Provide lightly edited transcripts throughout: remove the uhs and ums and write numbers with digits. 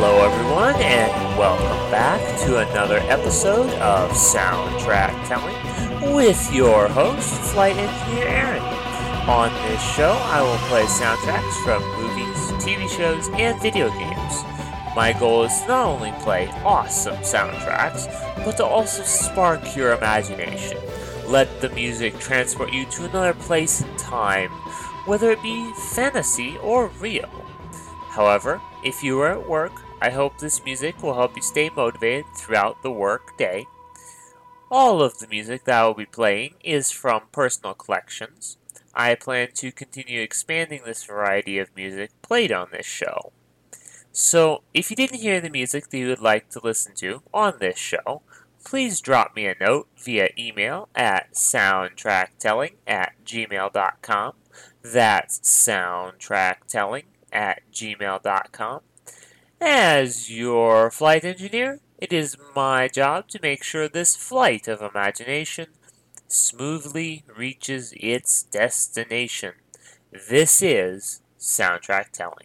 Hello, everyone, and welcome back to another episode of Soundtrack Telling with your host, Flight Engineer Aaron. On this show, I will play soundtracks from movies, TV shows, and video games. My goal is to not only play awesome soundtracks, but to also spark your imagination. Let the music transport you to another place and time, whether it be fantasy or real. However, if you are at work, I hope this music will help you stay motivated throughout the work day. All of the music that I will be playing is from personal collections. I plan to continue expanding this variety of music played on this show. So, if you didn't hear the music that you would like to listen to on this show, please drop me a note via email at soundtracktelling@gmail.com. That's soundtracktelling@gmail.com. As your flight engineer, it is my job to make sure this flight of imagination smoothly reaches its destination. This is Soundtrack Telling.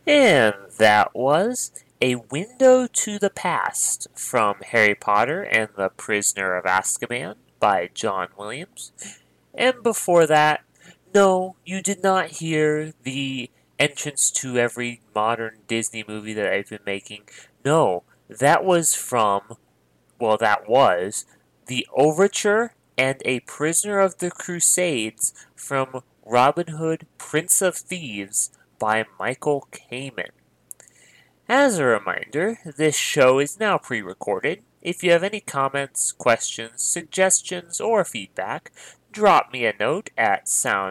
And that was A Window to the Past from Harry Potter and the Prisoner of Azkaban by John Williams. And before that, no, you did not hear the entrance to every modern Disney movie that I've been making. No, that was that was The Overture and A Prisoner of the Crusades from Robin Hood, Prince of Thieves by Michael Kamen. As a reminder, this show is now pre-recorded. If you have any comments, questions, suggestions, or feedback, drop me a note at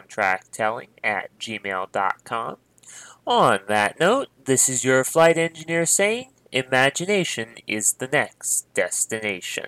soundtracktelling@gmail.com. On that note, this is your flight engineer saying, imagination is the next destination.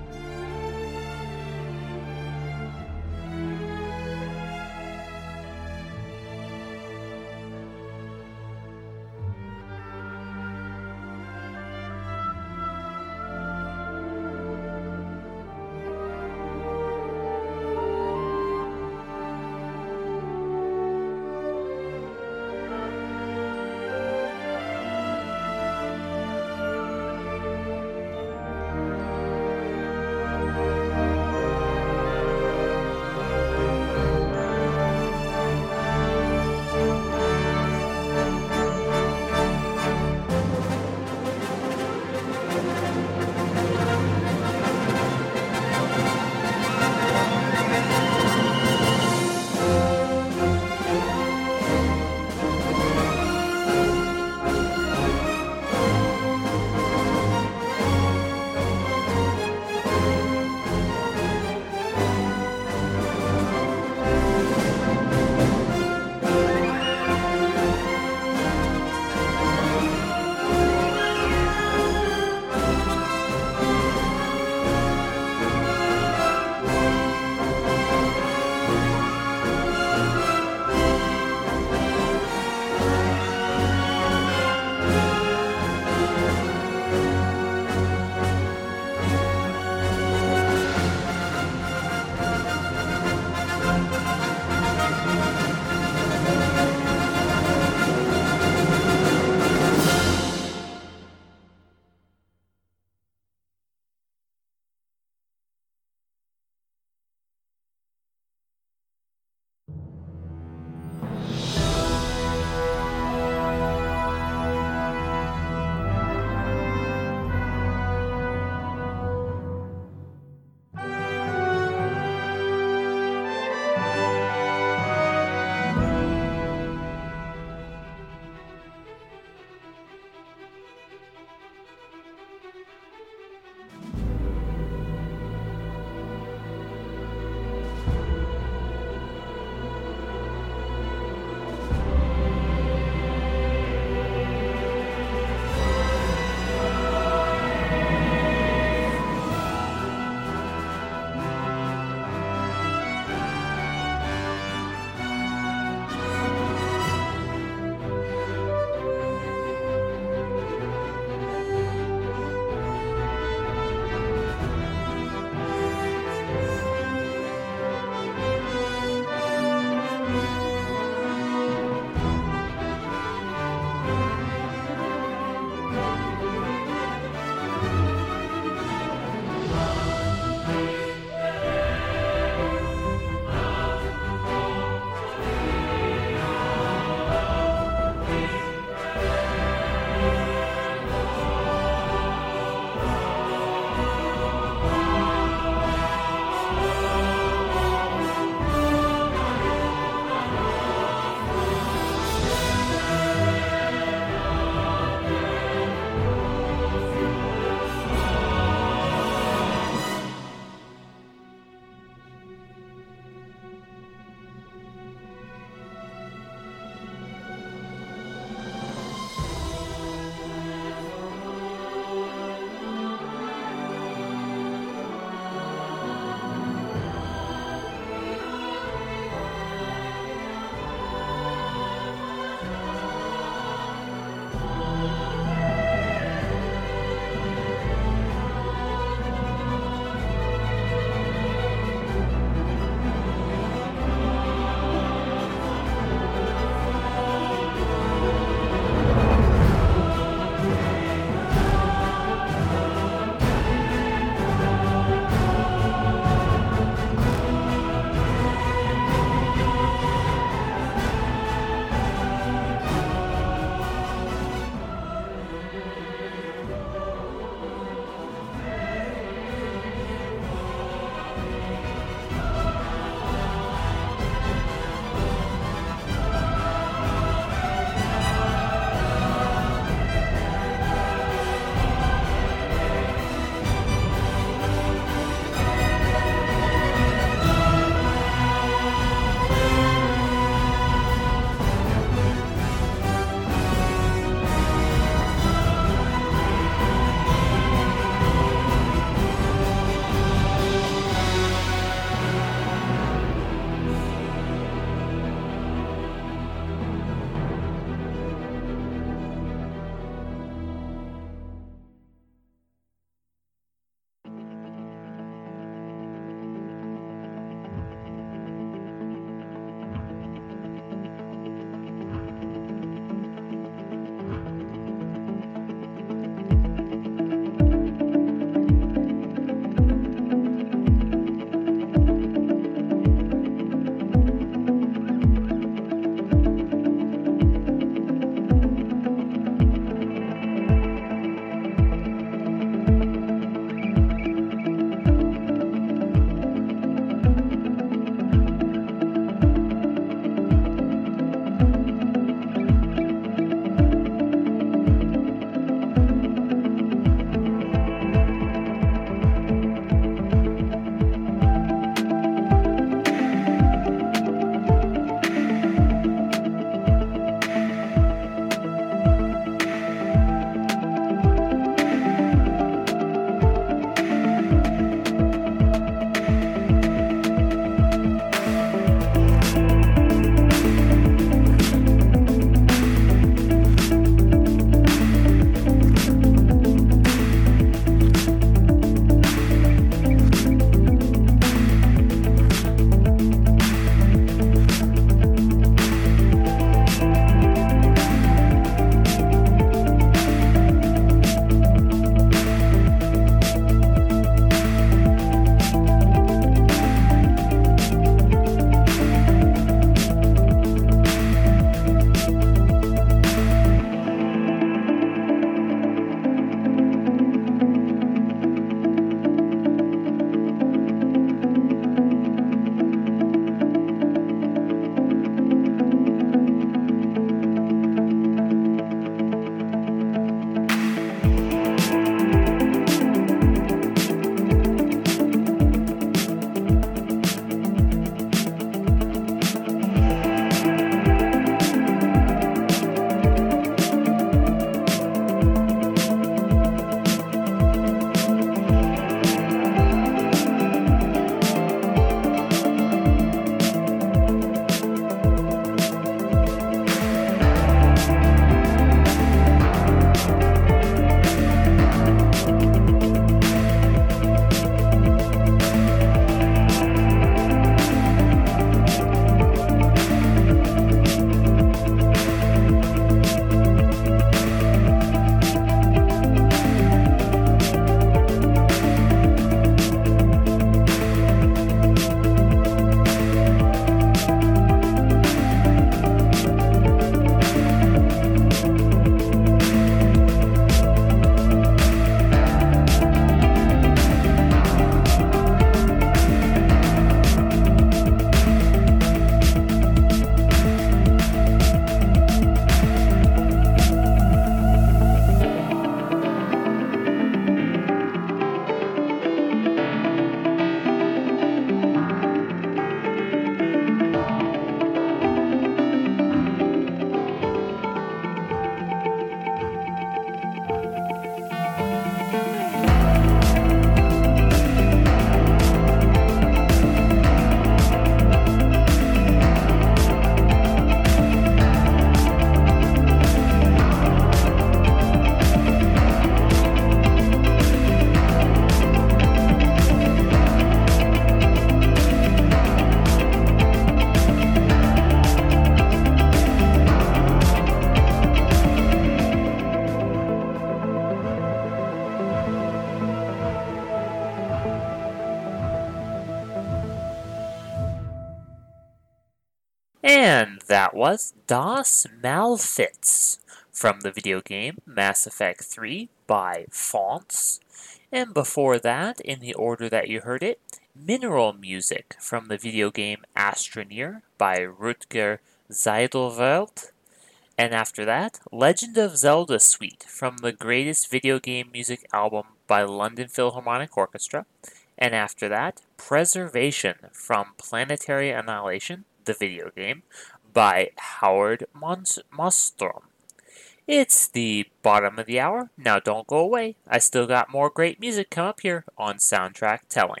And that was Das Malfits from the video game Mass Effect 3 by Fonts. And before that, in the order that you heard it, Mineral Music from the video game Astroneer by Rutger Zeidelveld. And after that, Legend of Zelda Suite from the greatest video game music album by London Philharmonic Orchestra. And after that, Preservation from Planetary Annihilation, the video game, by Howard Mostrom. It's the bottom of the hour. Now don't go away. I still got more great music come up here on Soundtrack Telling.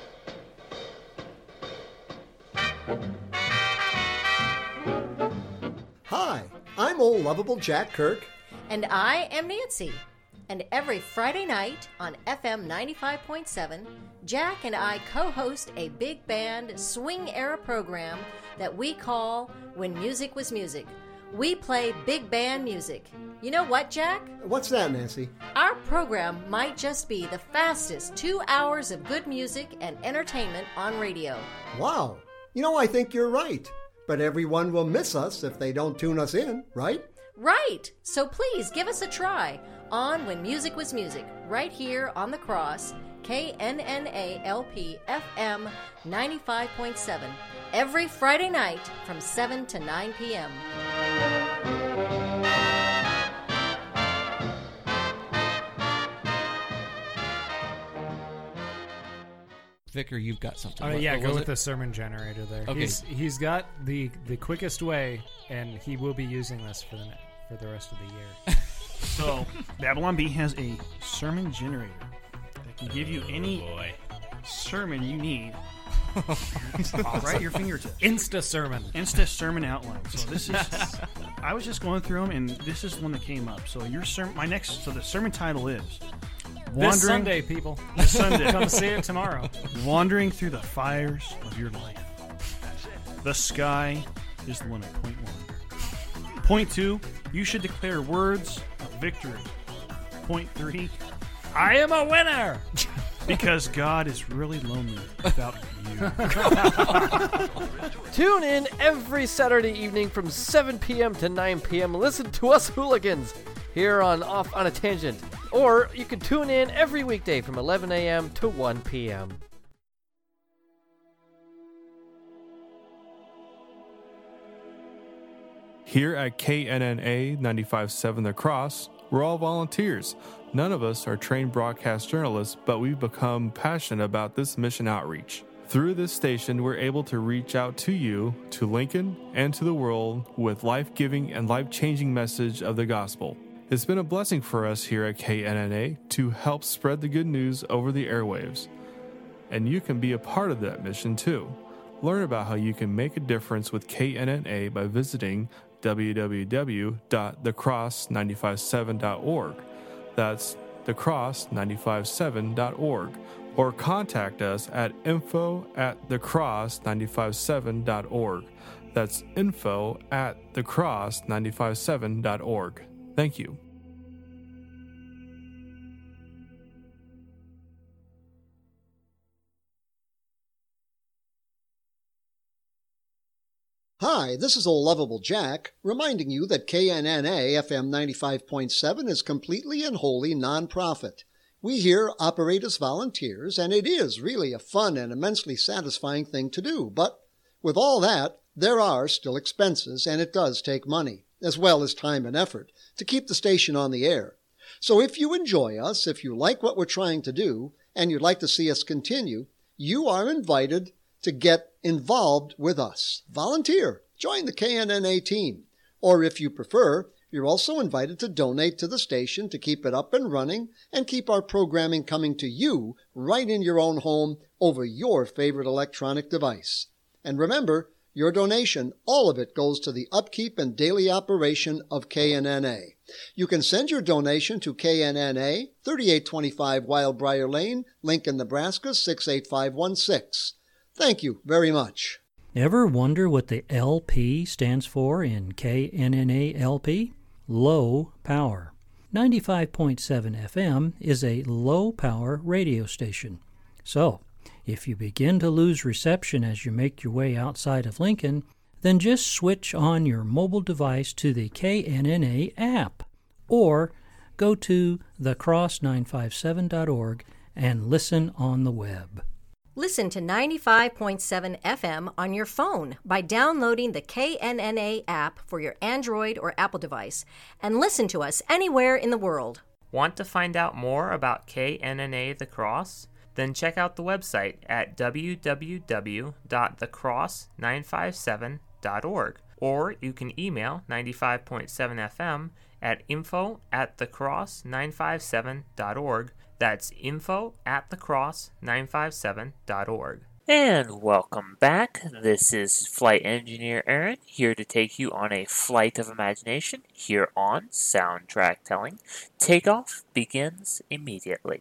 Hi, I'm old lovable Jack Kirk. And I am Nancy. And every Friday night on FM 95.7, Jack and I co-host a big band swing era program that we call When Music Was Music. We play big band music. You know what, Jack? What's that, Nancy? Our program might just be the fastest 2 hours of good music and entertainment on radio. Wow. You know, I think you're right. But everyone will miss us if they don't tune us in, right? Right. So please give us a try on When Music Was Music, right here on the Cross, KNNA-LP FM 95.7, every Friday night from 7 to 9 p.m. Vicar, you've got something. Yeah, go with the sermon generator there. Okay. He's got the quickest way, and he will be using this for the rest of the year. So, Babylon Bee has a sermon generator that can give you any sermon you need right at your fingertips. Insta sermon outline. So this is, I was just going through them, and this is one that came up. So the sermon title is This Sunday, people. This Sunday. Come see it tomorrow. Wandering through the fires of your life. The sky is the limit. Point 1. Point 2, you should declare words of victory. Point 3, I am a winner! Because God is really lonely without you. Tune in every Saturday evening from 7 p.m. to 9 p.m. Listen to us hooligans here on Off on a Tangent. Or you can tune in every weekday from 11 a.m. to 1 p.m. Here at KNNA 95.7 The Cross, we're all volunteers. None of us are trained broadcast journalists, but we've become passionate about this mission outreach. Through this station, we're able to reach out to you, to Lincoln, and to the world with life-giving and life-changing message of the gospel. It's been a blessing for us here at KNNA to help spread the good news over the airwaves. And you can be a part of that mission too. Learn about how you can make a difference with KNNA by visiting www.thecross957.org. That's thecross957.org. Or contact us at info@thecross957.org. That's info@thecross957.org. Thank you. Hi, this is old lovable Jack, reminding you that KNNA FM 95.7 is completely and wholly non-profit. We here operate as volunteers, and it is really a fun and immensely satisfying thing to do. But with all that, there are still expenses, and it does take money, as well as time and effort, to keep the station on the air. So if you enjoy us, if you like what we're trying to do, and you'd like to see us continue, you are invited to get involved with us. Volunteer. Join the KNNA team. Or if you prefer, you're also invited to donate to the station to keep it up and running and keep our programming coming to you right in your own home over your favorite electronic device. And remember, your donation, all of it goes to the upkeep and daily operation of KNNA. You can send your donation to KNNA, 3825 Wildbriar Lane, Lincoln, Nebraska, 68516. Thank you very much. Ever wonder what the LP stands for in KNNA LP? Low Power. 95.7 FM is a low-power radio station. So, if you begin to lose reception as you make your way outside of Lincoln, then just switch on your mobile device to the KNNA app, or go to thecross957.org and listen on the web. Listen to 95.7 FM on your phone by downloading the KNNA app for your Android or Apple device, and listen to us anywhere in the world. Want to find out more about KNNA The Cross? Then check out the website at www.thecross957.org, or you can email 95.7 FM at info@thecross957.org. That's info@thecross957.org. And welcome back. This is Flight Engineer Aaron, here to take you on a flight of imagination here on Soundtrack Telling. Takeoff begins immediately.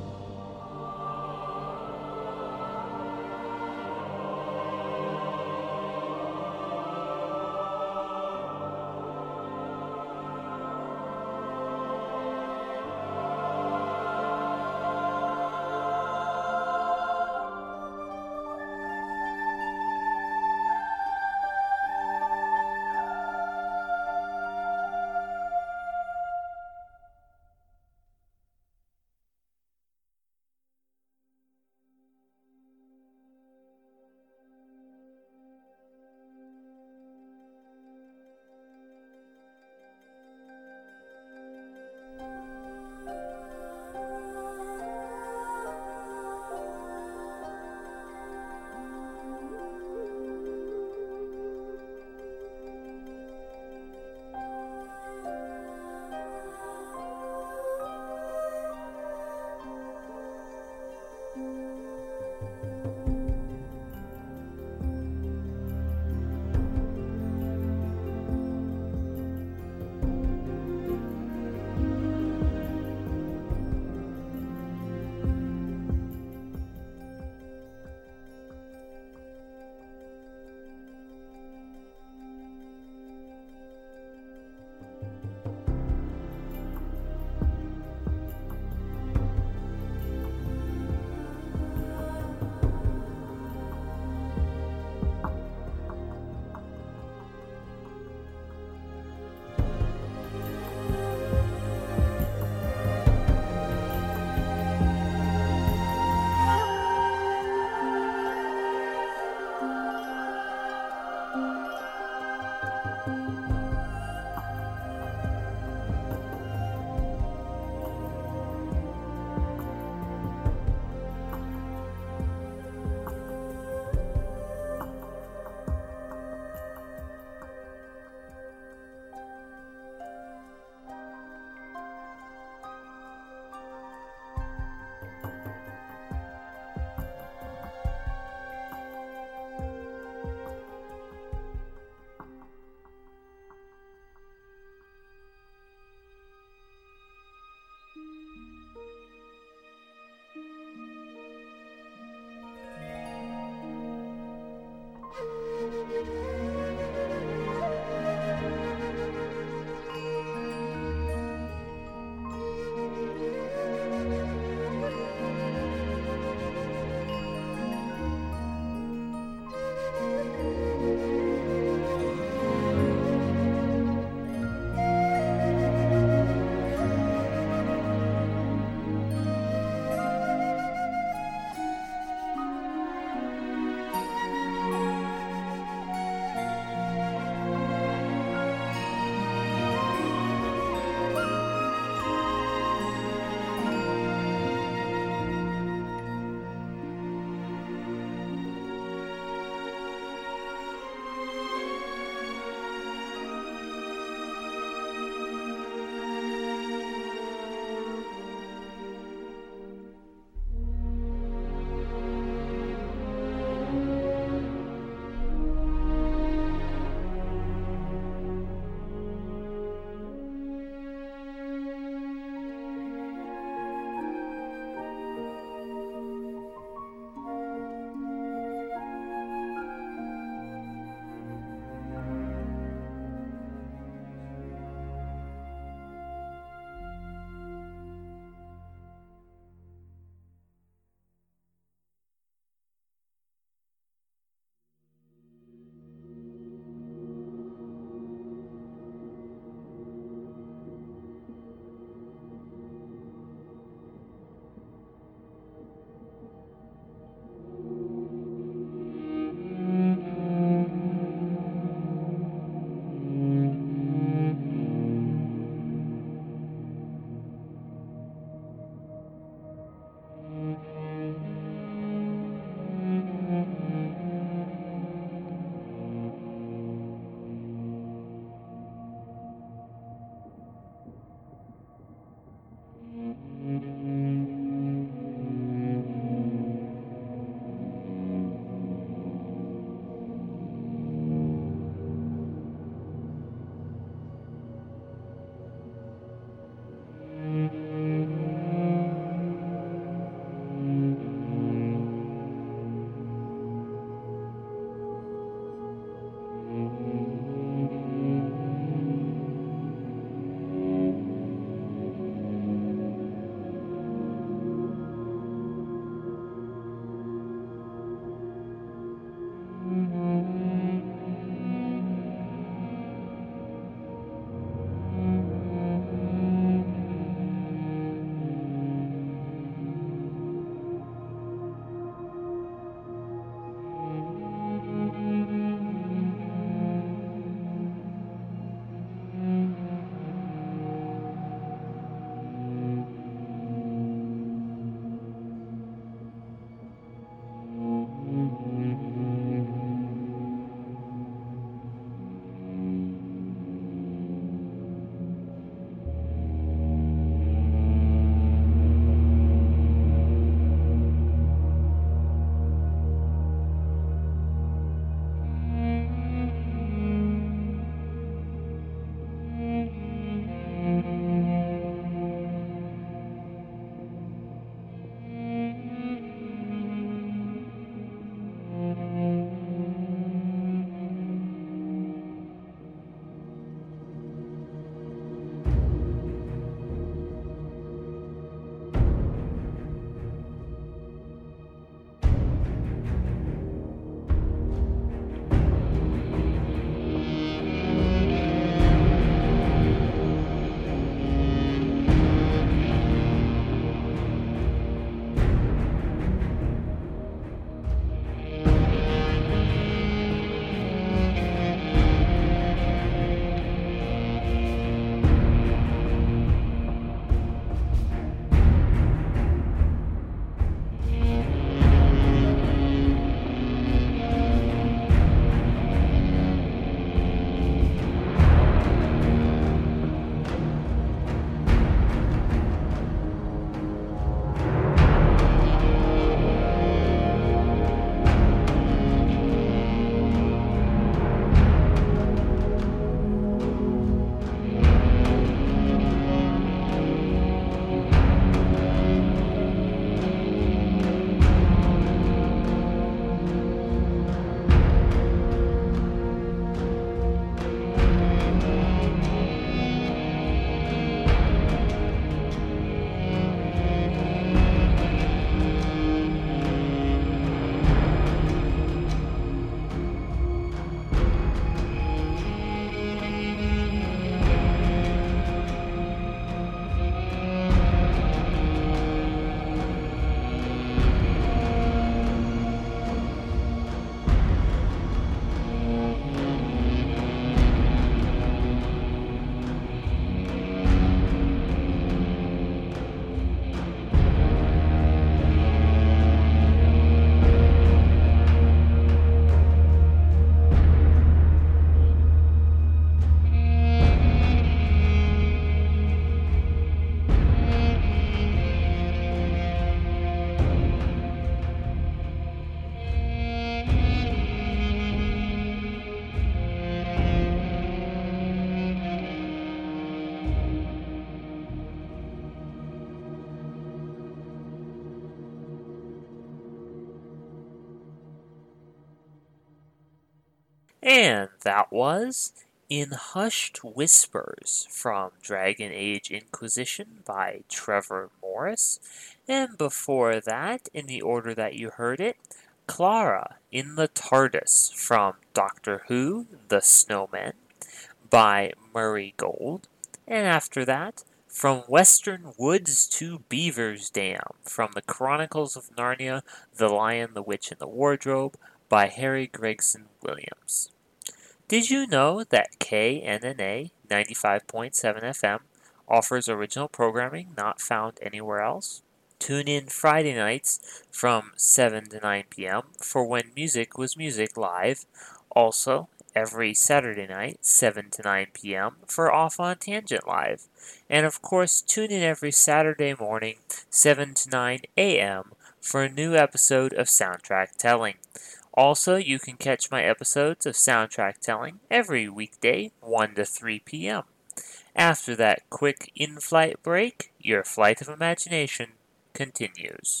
And that was In Hushed Whispers from Dragon Age Inquisition by Trevor Morris. And before that, in the order that you heard it, Clara in the TARDIS from Doctor Who, The Snowmen by Murray Gold. And after that, From Western Woods to Beaver's Dam from the Chronicles of Narnia, The Lion, the Witch, and the Wardrobe by Harry Gregson Williams. Did you know that KNNA 95.7 FM offers original programming not found anywhere else? Tune in Friday nights from 7 to 9 p.m. for When Music Was Music Live. Also, every Saturday night, 7 to 9 p.m. for Off on Tangent Live. And of course, tune in every Saturday morning, 7 to 9 a.m. for a new episode of Soundtrack Telling. Also, you can catch my episodes of Soundtrack Telling every weekday, 1 to 3 p.m. After that quick in-flight break, your flight of imagination continues.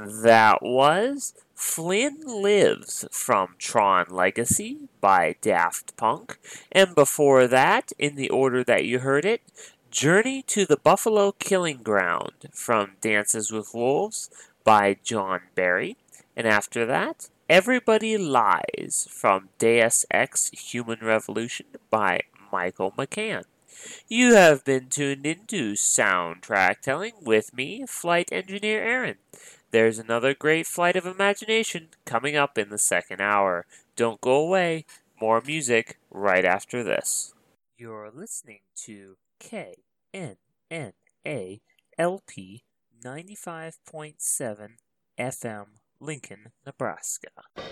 That was Flynn Lives from Tron Legacy by Daft Punk. And before that, in the order that you heard it, Journey to the Buffalo Killing Ground from Dances with Wolves by John Barry. And after that, Everybody Lies from Deus Ex Human Revolution by Michael McCann. You have been tuned into Soundtrack Telling with me, Flight Engineer Aaron. There's another great flight of imagination coming up in the second hour. Don't go away. More music right after this. You're listening to KNNA LP 95.7 FM, Lincoln, Nebraska.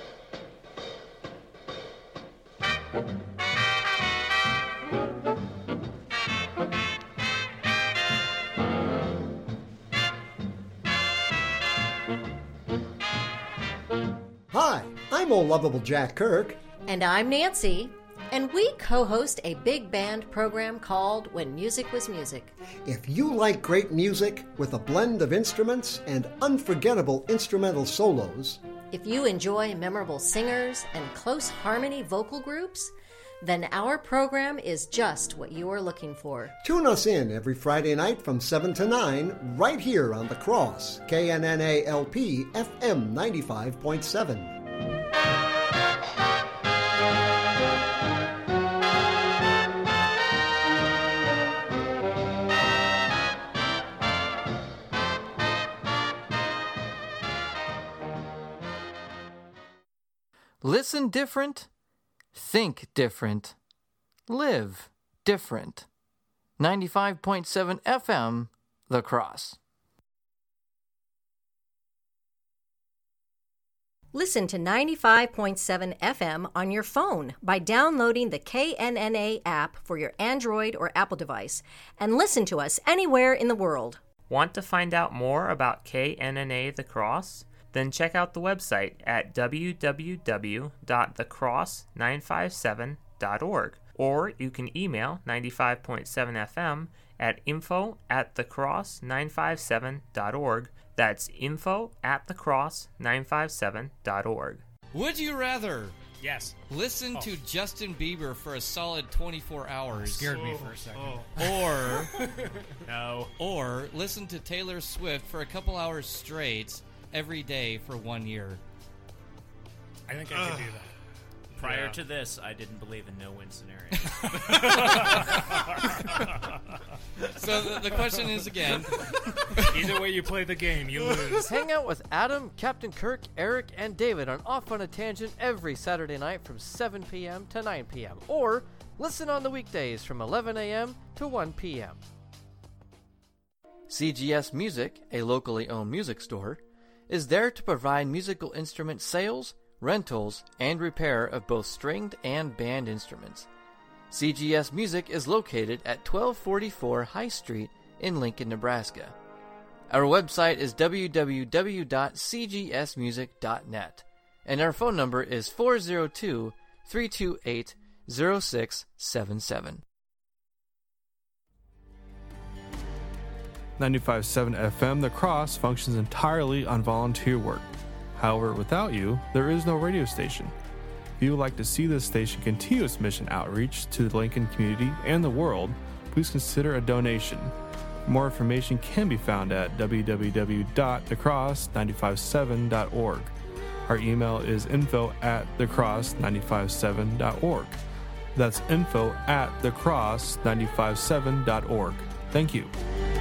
Hi, I'm old lovable Jack Kirk. And I'm Nancy, and we co-host a big band program called When Music Was Music. If you like great music with a blend of instruments and unforgettable instrumental solos, if you enjoy memorable singers and close harmony vocal groups, then our program is just what you are looking for. Tune us in every Friday night from 7 to 9 right here on The Cross, KNNA LP FM 95.7. Listen different, think different, live different. 95.7 FM, The Cross. Listen to 95.7 FM on your phone by downloading the KNNA app for your Android or Apple device, and listen to us anywhere in the world. Want to find out more about KNNA The Cross? Then check out the website at www.thecross957.org, or you can email 95.7 FM at info@thecross957.org. That's info@thecross957.org. Would you rather Yes. listen to Justin Bieber for a solid 24 hours? Scared me for a second. Or No. or listen to Taylor Swift for a couple hours straight every day for 1 year? I think I could do that. Prior to this, I didn't believe in no-win scenario. So the question is again. Either way you play the game, you lose. Hang out with Adam, Captain Kirk, Eric, and David on Off on a Tangent every Saturday night from 7 p.m. to 9 p.m. Or listen on the weekdays from 11 a.m. to 1 p.m. CGS Music, a locally owned music store, is there to provide musical instrument sales, rentals, and repair of both stringed and band instruments. CGS Music is located at 1244 High Street in Lincoln, Nebraska. Our website is www.cgsmusic.net, and our phone number is 402-328-0677. 95.7 FM, The Cross functions entirely on volunteer work. However, without you, there is no radio station. If you would like to see this station continue its mission outreach to the Lincoln community and the world, please consider a donation. More information can be found at www.thecross957.org. Our email is info@thecross957.org. That's info@thecross957.org. Thank you.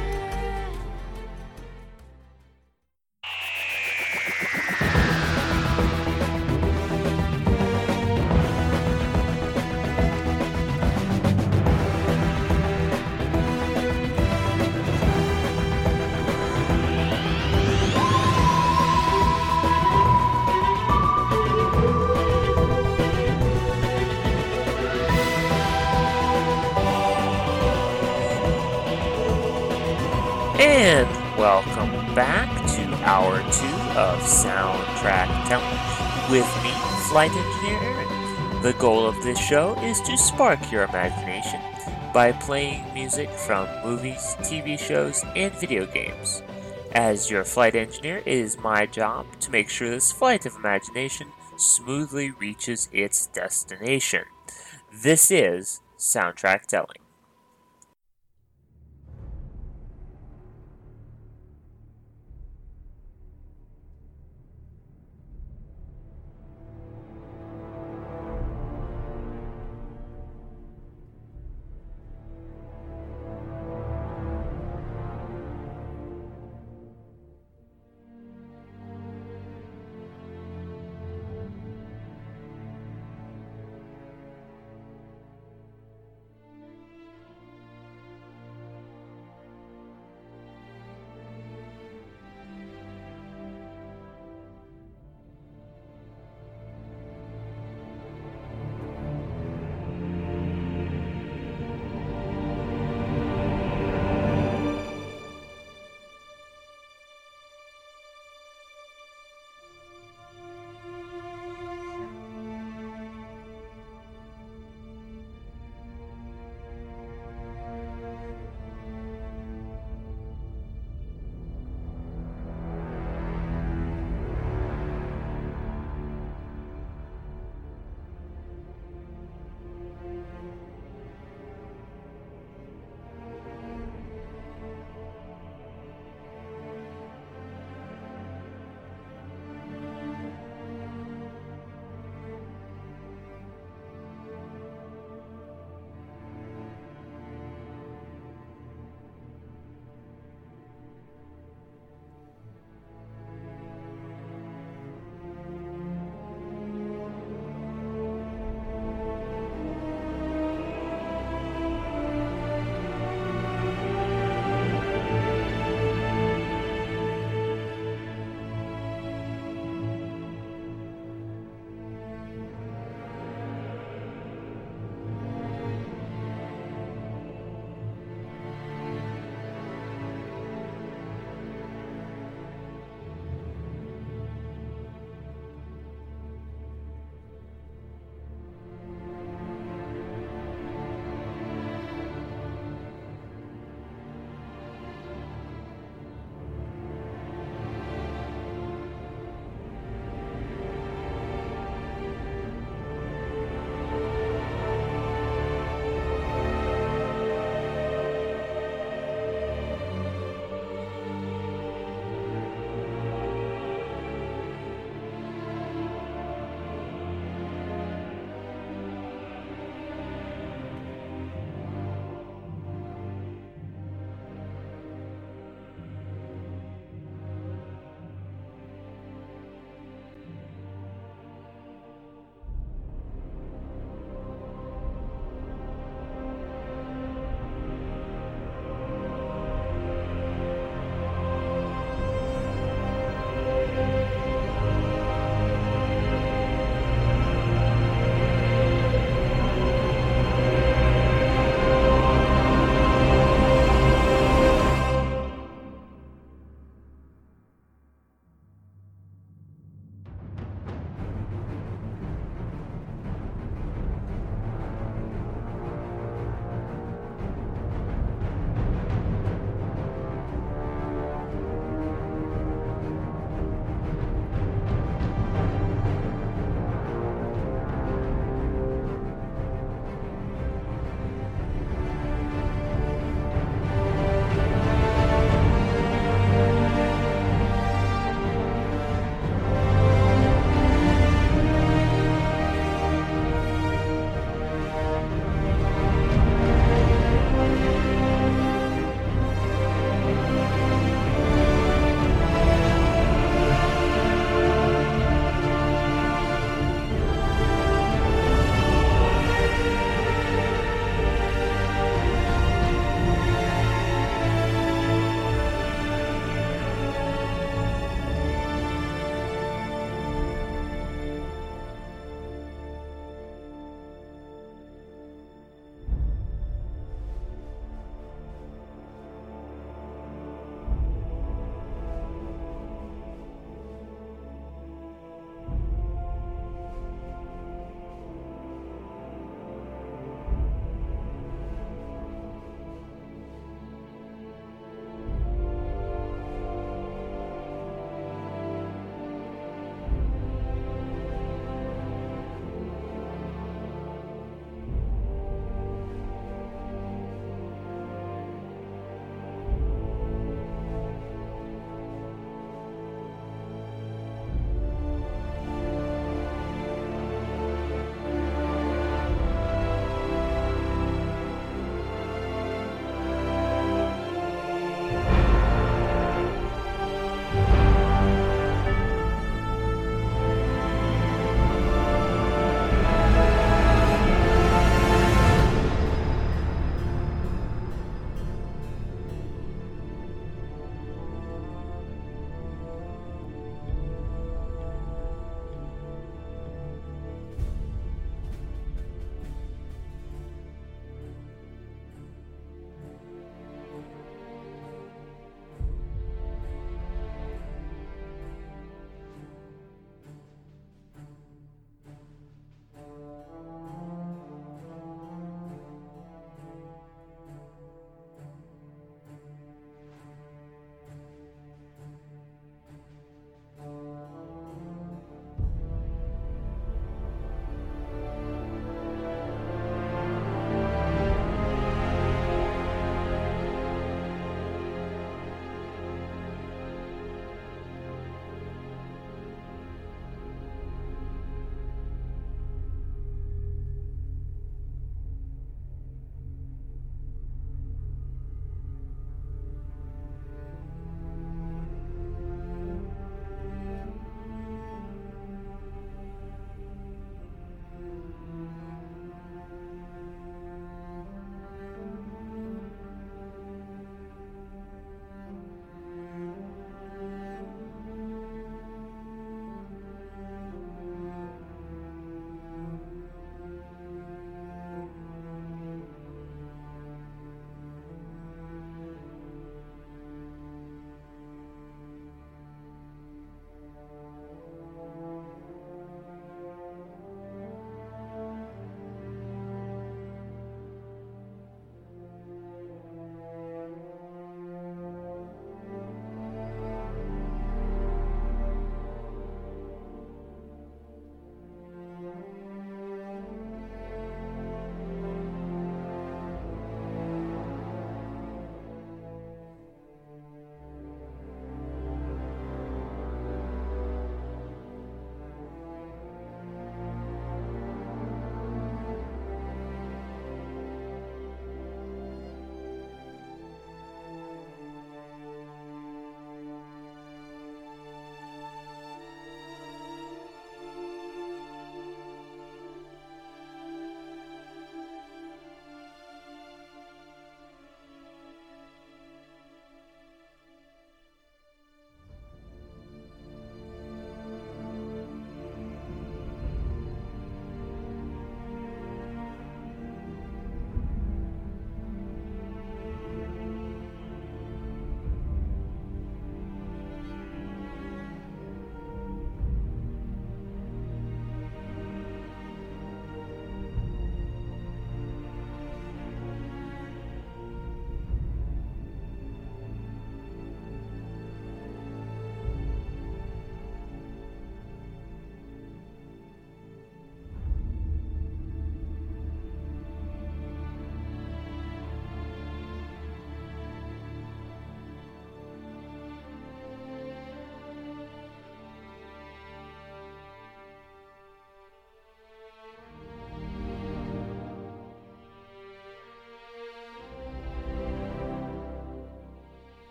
And welcome back to Hour 2 of Soundtrack Telling with me, Flight Engineer Aaron. The goal of this show is to spark your imagination by playing music from movies, TV shows, and video games. As your flight engineer, it is my job to make sure this flight of imagination smoothly reaches its destination. This is Soundtrack Telling.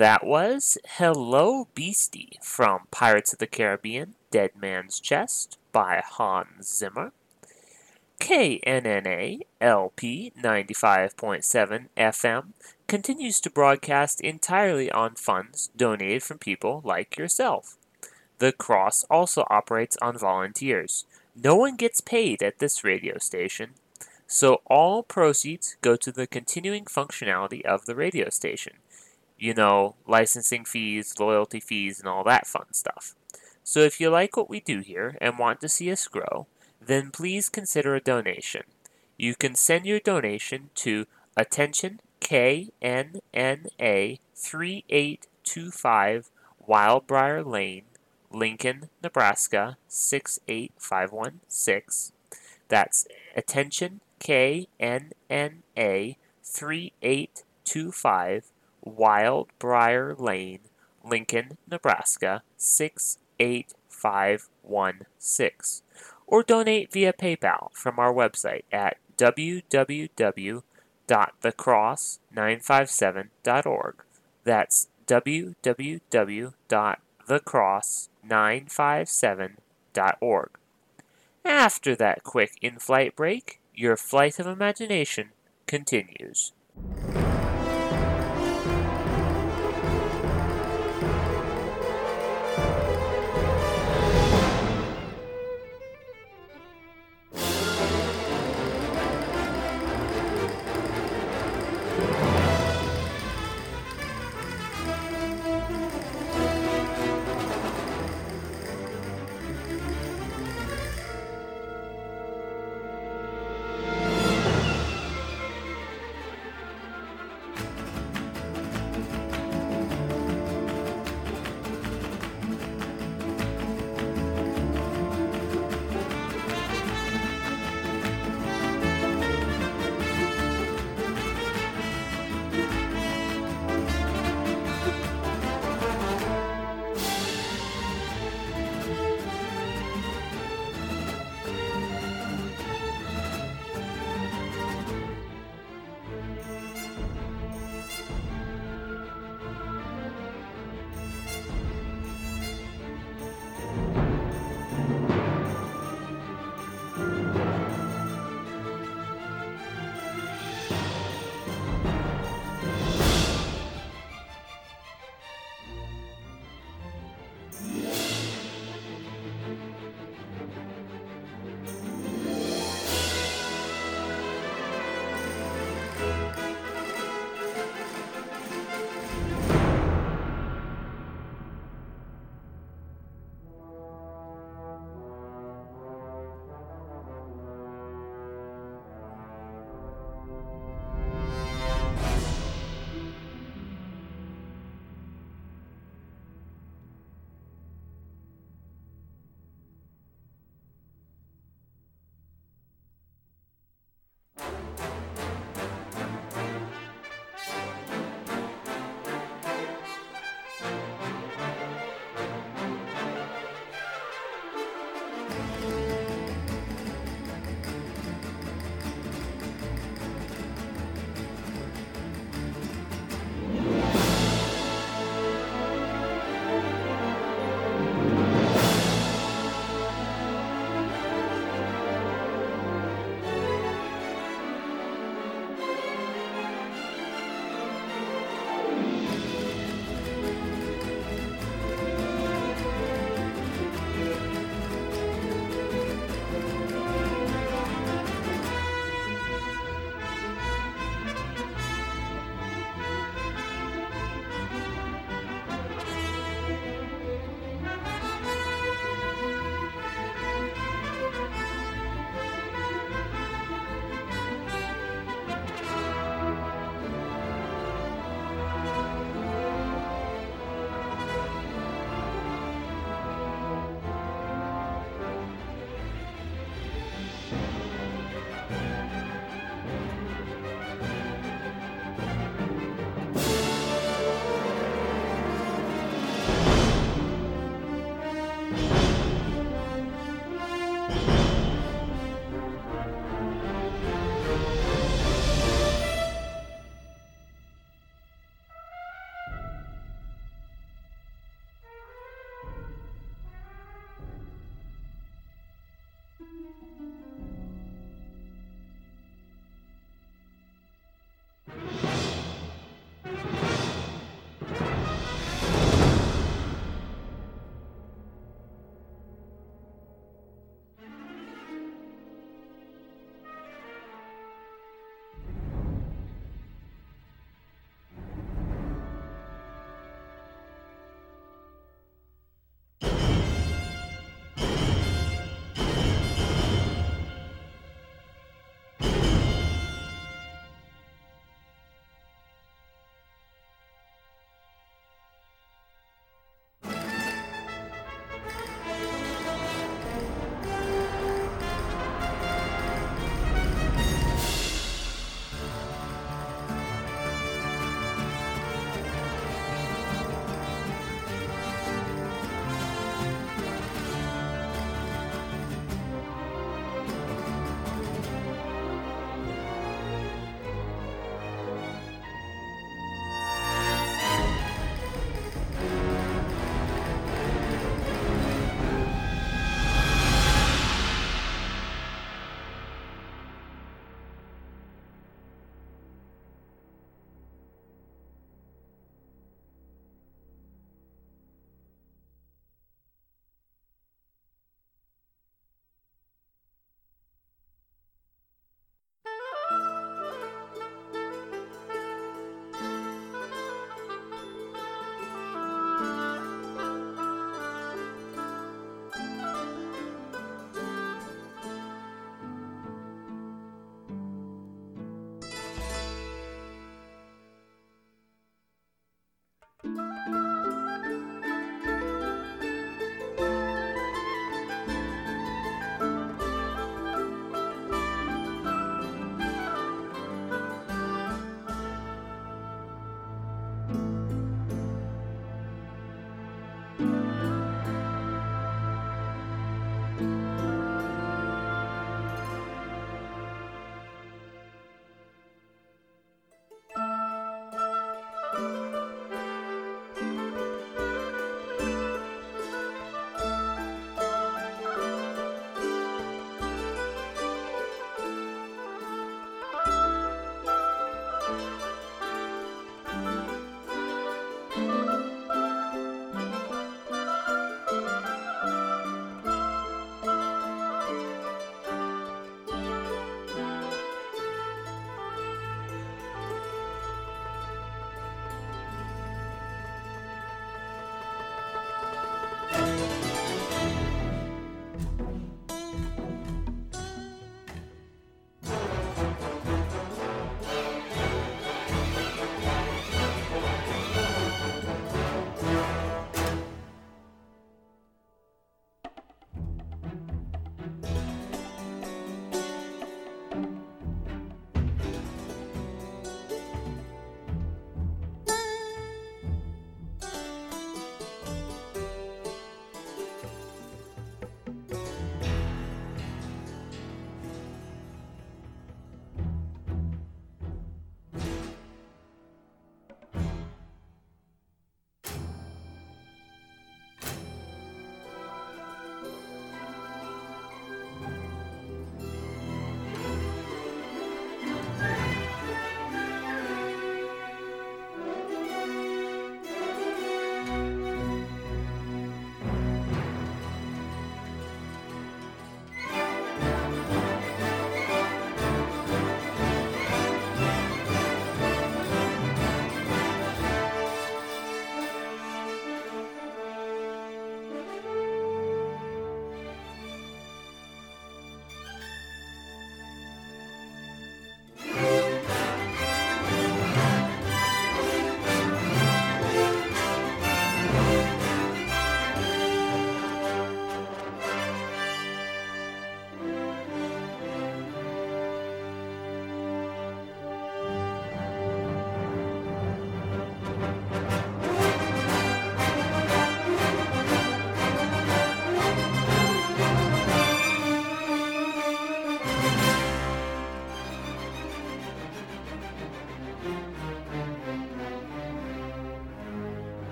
That was Hello Beastie from Pirates of the Caribbean, Dead Man's Chest by Hans Zimmer. KNNA LP 95.7 FM continues to broadcast entirely on funds donated from people like yourself. The Cross also operates on volunteers. No one gets paid at this radio station, so all proceeds go to the continuing functionality of the radio station. You know, licensing fees, loyalty fees, and all that fun stuff. So if you like what we do here and want to see us grow, then please consider a donation. You can send your donation to Attention KNNA 3825 Wildbriar Lane, Lincoln, Nebraska 68516. That's Attention KNNA 3825 Wildbriar Lane, Lincoln, Nebraska 68516. Or donate via PayPal from our website at www.thecross957.org. That's www.thecross957.org. After that quick in-flight break, your flight of imagination continues.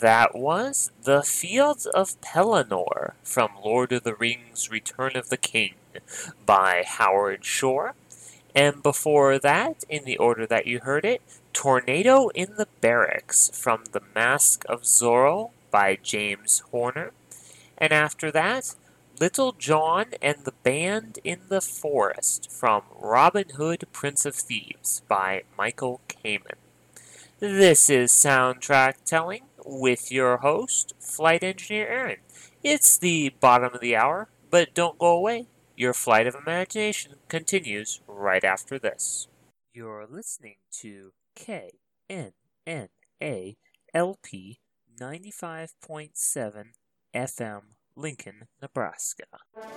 That was The Fields of Pelennor from Lord of the Rings Return of the King by Howard Shore. And before that, in the order that you heard it, Tornado in the Barracks from The Mask of Zorro by James Horner. And after that, Little John and the Band in the Forest from Robin Hood, Prince of Thieves by Michael Kamen. This is Soundtrack Telling with your host, Flight Engineer Aaron. It's the bottom of the hour, but don't go away. Your flight of imagination continues right after this. You're listening to KNNA LP 95.7 FM, Lincoln, Nebraska.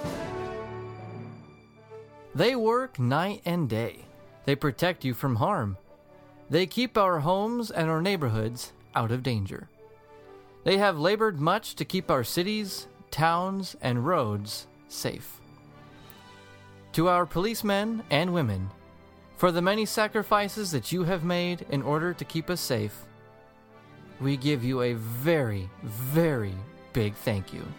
They work night and day. They protect you from harm. They keep our homes and our neighborhoods out of danger. They have labored much to keep our cities, towns, and roads safe. To our policemen and women, for the many sacrifices that you have made in order to keep us safe, we give you a very, very big thank you.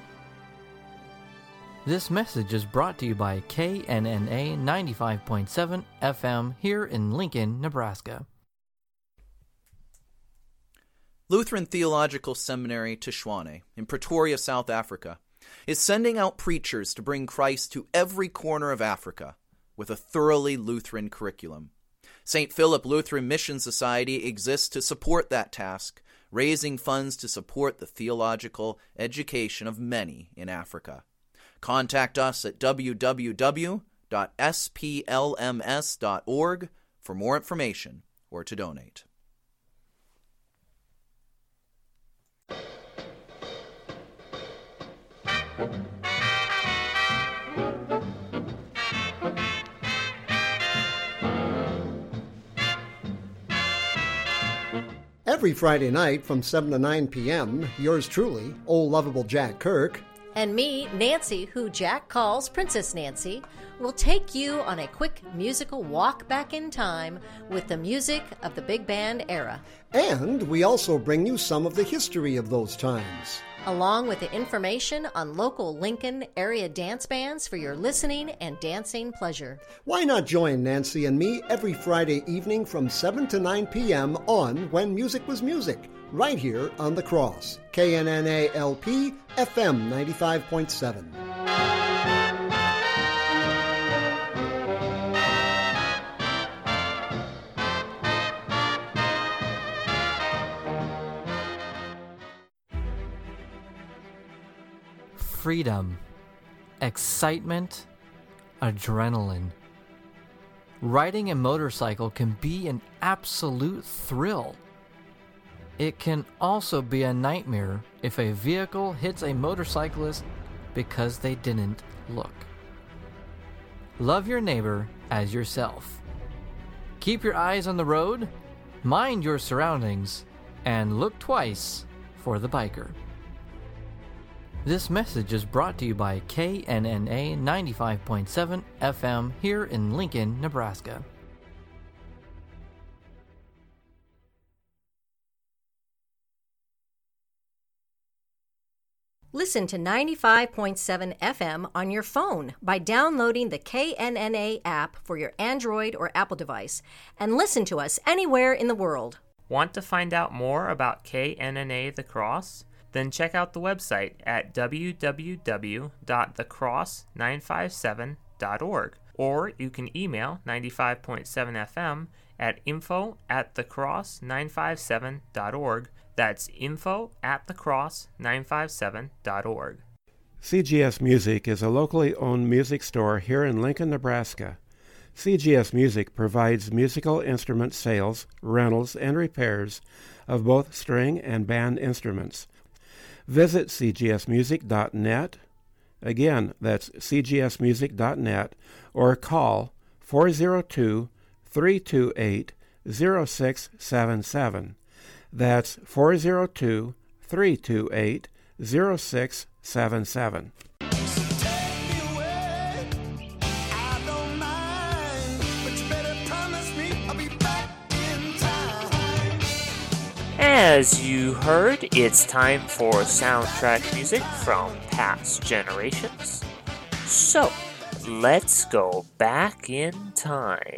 This message is brought to you by KNNA 95.7 FM here in Lincoln, Nebraska. Lutheran Theological Seminary Tshwane in Pretoria, South Africa, is sending out preachers to bring Christ to every corner of Africa with a thoroughly Lutheran curriculum. St. Philip Lutheran Mission Society exists to support that task, raising funds to support the theological education of many in Africa. Contact us at www.splms.org for more information or to donate. Every Friday night from 7 to 9 p.m., yours truly, Old Lovable Jack Kirk, and me, Nancy, who Jack calls Princess Nancy, will take you on a quick musical walk back in time with the music of the big band era. And we also bring you some of the history of those times, along with the information on local Lincoln area dance bands for your listening and dancing pleasure. Why not join Nancy and me every Friday evening from 7 to 9 p.m. on When Music Was Music, right here on The Cross, KNNA LP, FM 95.7. Freedom, excitement, adrenaline. Riding a motorcycle can be an absolute thrill. It can also be a nightmare if a vehicle hits a motorcyclist because they didn't look. Love your neighbor as yourself. Keep your eyes on the road, mind your surroundings, and look twice for the biker. This message is brought to you by KNNA 95.7 FM here in Lincoln, Nebraska. Listen to 95.7 FM on your phone by downloading the KNNA app for your Android or Apple device and listen to us anywhere in the world. Want to find out more about KNNA The Cross? Then check out the website at www.thecross957.org, or you can email 95.7 FM at info@thecross957.org. That's info@thecross957.org. CGS Music is a locally owned music store here in Lincoln, Nebraska. CGS Music provides musical instrument sales, rentals, and repairs of both string and band instruments. Visit cgsmusic.net. Again, that's cgsmusic.net, or call 402-328-0677. That's 402-328-0677. As you heard, it's time for soundtrack music from past generations. So, let's go back in time.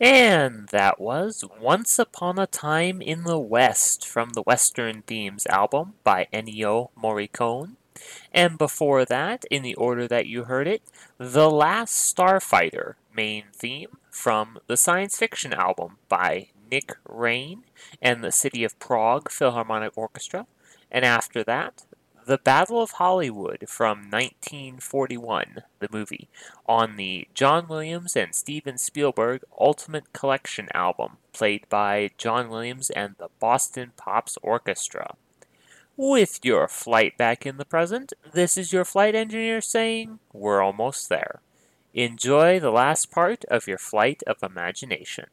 And that was Once Upon a Time in the West from the Western Themes album by Ennio Morricone. And before that, in the order that you heard it, The Last Starfighter main theme from the science fiction album by Nick Rain and the City of Prague Philharmonic Orchestra. And after that, The Battle of Hollywood from 1941, the movie, on the John Williams and Steven Spielberg Ultimate Collection album, played by John Williams and the Boston Pops Orchestra. With your flight back in the present, this is your flight engineer saying, we're almost there. Enjoy the last part of your flight of imagination.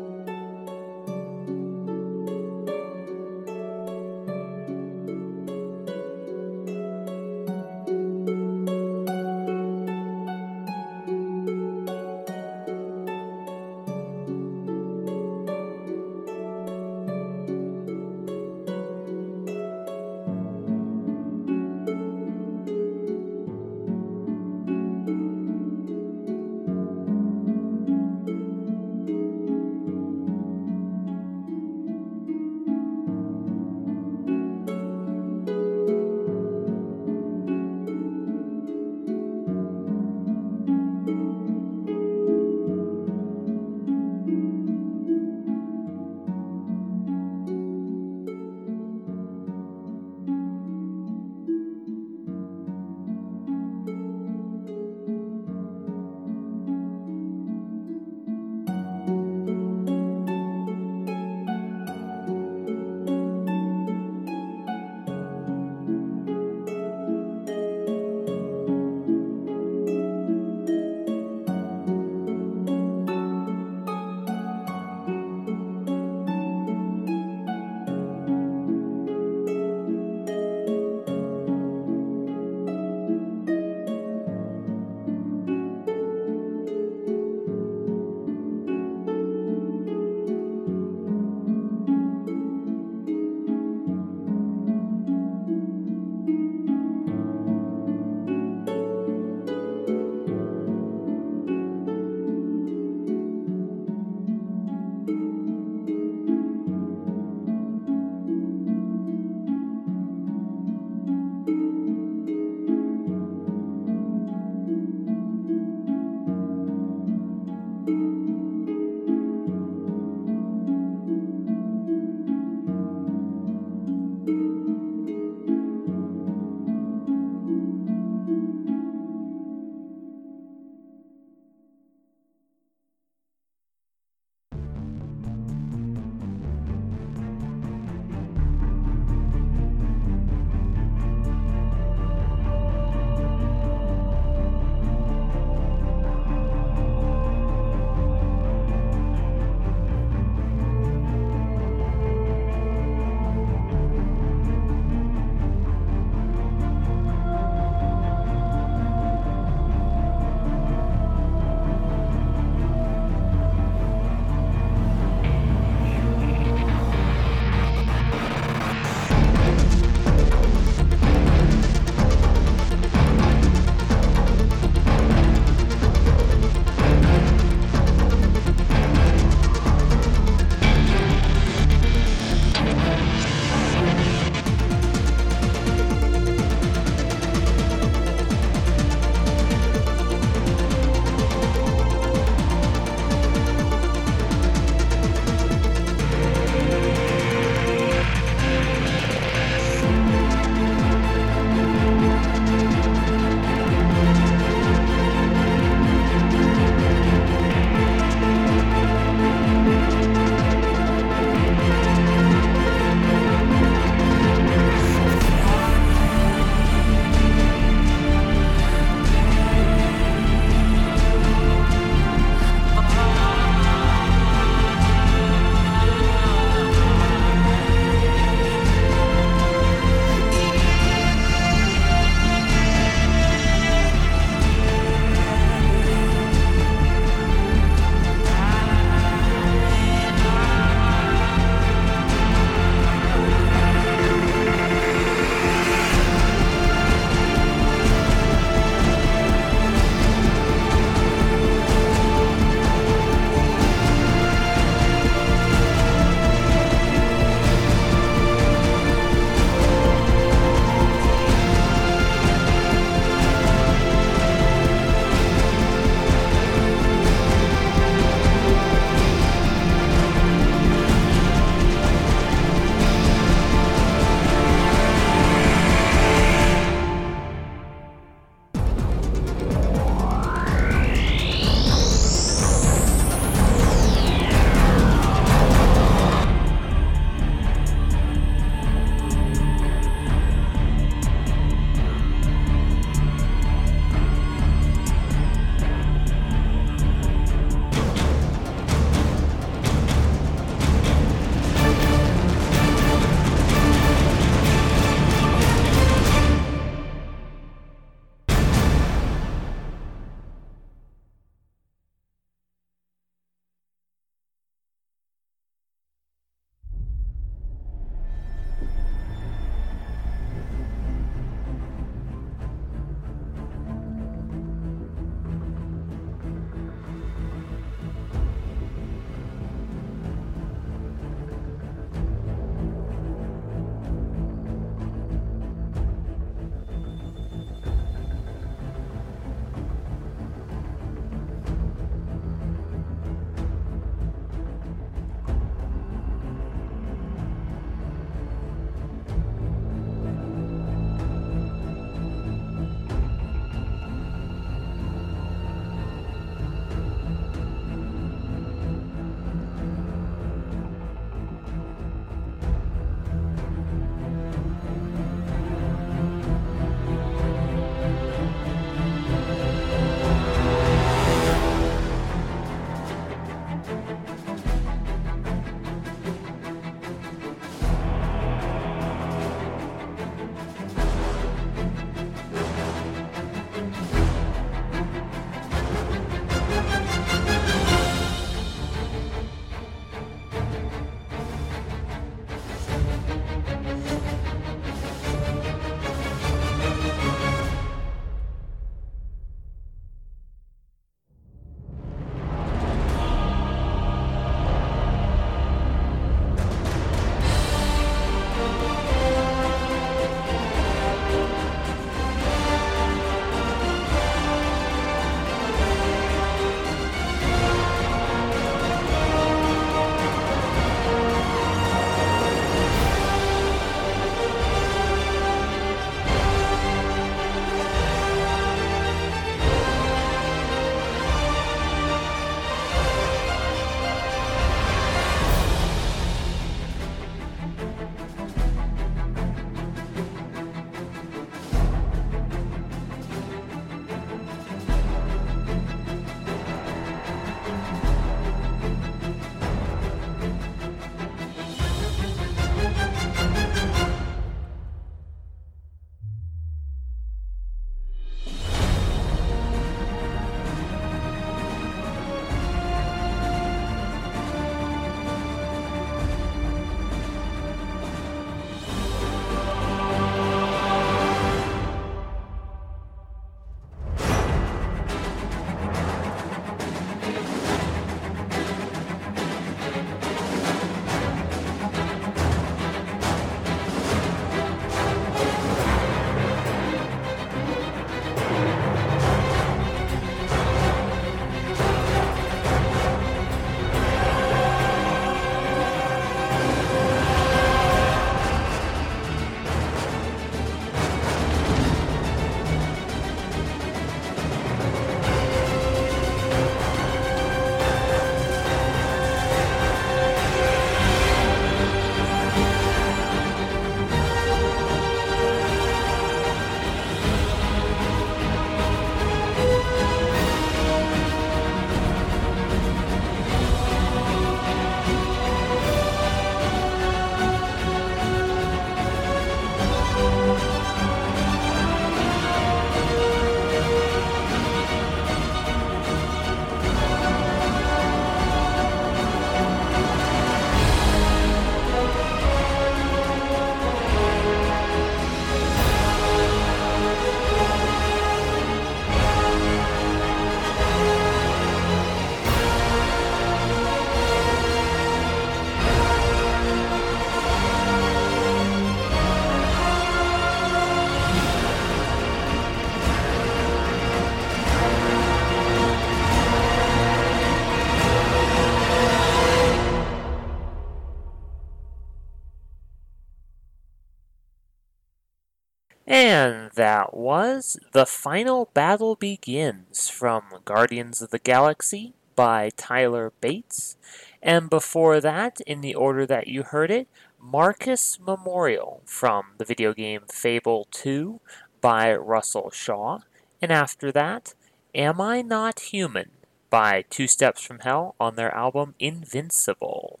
And that was The Final Battle Begins from Guardians of the Galaxy by Tyler Bates. And before that, in the order that you heard it, Marcus Memorial from the video game Fable 2 by Russell Shaw. And after that, Am I Not Human by Two Steps from Hell on their album Invincible.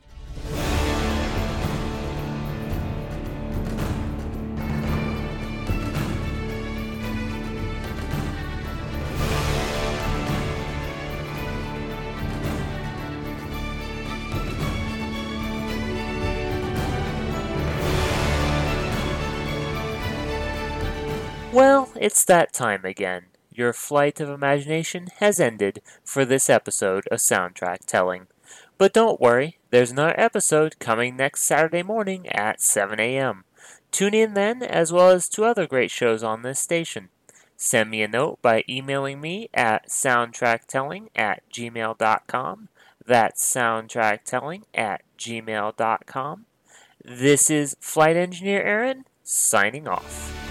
Well, it's that time again. Your flight of imagination has ended for this episode of Soundtrack Telling. But don't worry, there's another episode coming next Saturday morning at 7 a.m. Tune in then, as well as to other great shows on this station. Send me a note by emailing me at soundtracktelling@gmail.com. That's soundtracktelling@gmail.com. This is Flight Engineer Aaron, signing off.